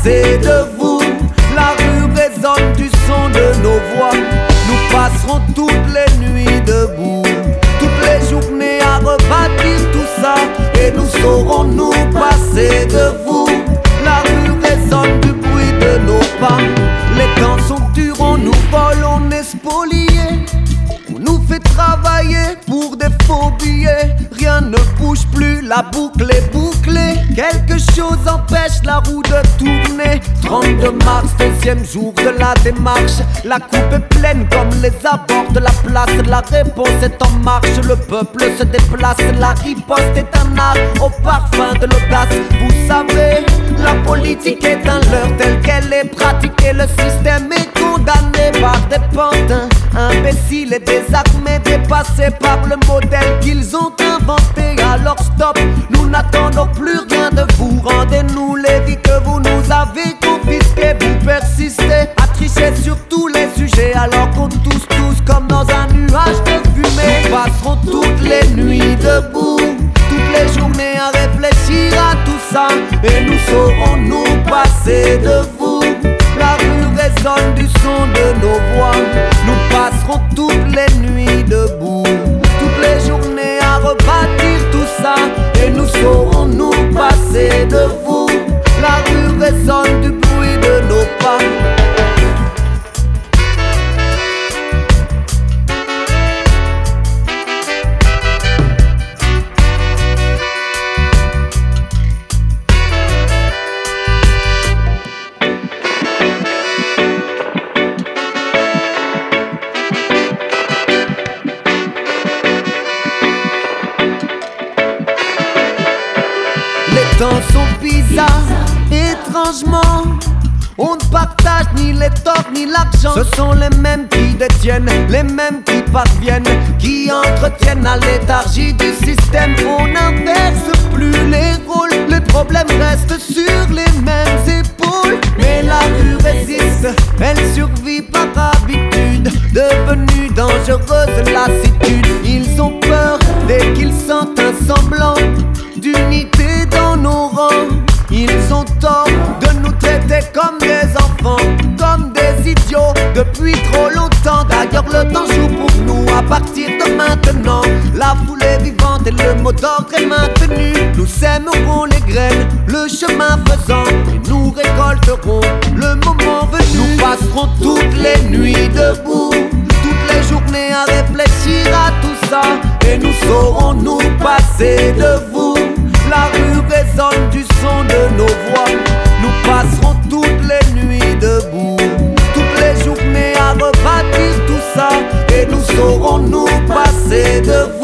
passer de vous. La rue résonne du son de nos voix. Nous passerons toutes les nuits debout, toutes les journées à rebâtir tout ça. Et nous saurons nous passer de vous. La rue résonne du bruit de nos pas. Les temps sont durs, on nous vole, on est spoliés. On nous fait travailler pour des faux billets. Rien ne bouge plus, la boucle est bouclée. Quelque chose empêche la roue de tourner. 32 mars, deuxième jour de la démarche. La coupe est pleine comme les abords de la place. La réponse est en marche, le peuple se déplace. La riposte est un art au parfum de l'audace. Vous savez, la politique est un leurre tel qu'elle est pratiquée. Le système est condamné par des pantins imbéciles et désarmés, dépassés par le modèle qu'ils ont inventé. Alors stop, nous n'attendons plus rien de vous. Rendez-nous les vies que vous nous avez confisquées. Vous persistez à tricher sur tous les sujets, alors qu'on tousse tous comme dans un nuage de fumée. Nous passerons toutes les nuits debout, toutes les journées à réfléchir à tout ça. Et nous saurons nous passer de vous. La rue résonne du son de nos voix. Nous passerons toutes les nuits debout, toutes les journées à rebâtir tout ça. Et nous saurons nous passer de vous. La rue résonne du bruit de nos pas. Les temps sont bizarres, étrangement. On ne partage ni les torts ni l'argent. Ce sont les mêmes qui détiennent, les mêmes qui parviennent, qui entretiennent à léthargie du système. On n'inverse plus les rôles, les problèmes restent sur les mêmes épaules. Mais la rue résiste, elle survit par habitude, devenue dangereuse lassitude. Ils ont peur dès qu'ils sentent un semblant d'unité dans nos rangs. Ils ont tort de nous traiter comme des enfants, comme des idiots depuis trop longtemps. D'ailleurs le temps joue pour nous à partir de maintenant. La foule est vivante et le mot d'ordre est maintenu. Nous sèmerons les graines, le chemin faisant, et nous récolterons le moment venu. Nous passerons toutes les nuits debout, toutes les journées à réfléchir à tout ça. Et nous saurons nous passer de vous. La rue résonne du son de nos voix. Nous passerons toutes les nuits debout, toutes les journées à rebâtir tout ça. Et nous saurons nous passer de vous.